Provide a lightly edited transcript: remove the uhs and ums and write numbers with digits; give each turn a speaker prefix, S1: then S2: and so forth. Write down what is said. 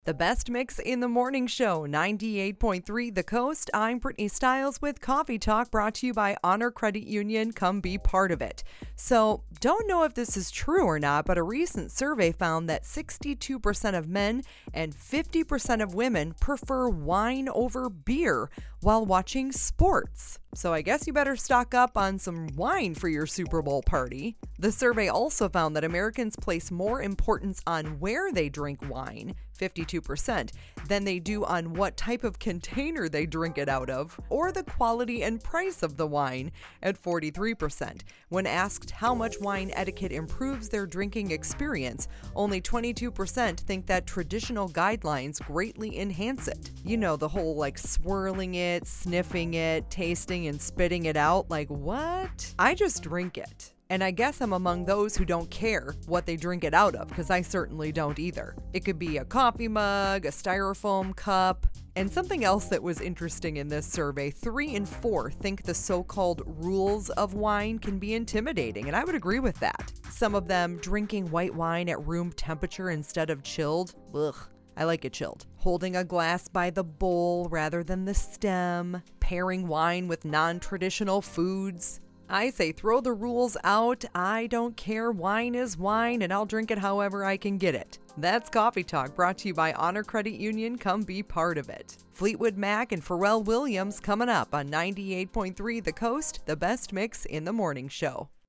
S1: The best mix in the morning show, 98.3 The Coast. I'm Brittany Stiles with Coffee Talk, brought to you by Honor Credit Union. Come be part of it. So, don't know if this is true or not, but a recent survey found that 62% of men and 50% of women prefer wine over beer while watching sports. So I guess you better stock up on some wine for your Super Bowl party. The survey also found that Americans place more importance on where they drink wine, 52%, than they do on what type of container they drink it out of, or the quality and price of the wine, at 43%. When asked how much wine etiquette improves their drinking experience, only 22% think that traditional guidelines greatly enhance it. You know, the whole swirling it, sniffing it, tasting and spitting it out. What? I just drink it. And I guess I'm among those who don't care what they drink it out of, because I certainly don't either. It could be a coffee mug, a styrofoam cup. And something else that was interesting in this survey, 3 in 4 think the so-called rules of wine can be intimidating, and I would agree with that. Some of them drinking white wine at room temperature instead of chilled. Ugh. I like it chilled. Holding a glass by the bowl rather than the stem. Pairing wine with non-traditional foods. I say throw the rules out. I don't care. Wine is wine, and I'll drink it however I can get it. That's Coffee Talk, brought to you by Honor Credit Union. Come be part of it. Fleetwood Mac and Pharrell Williams coming up on 98.3 The Coast, the best mix in the morning show.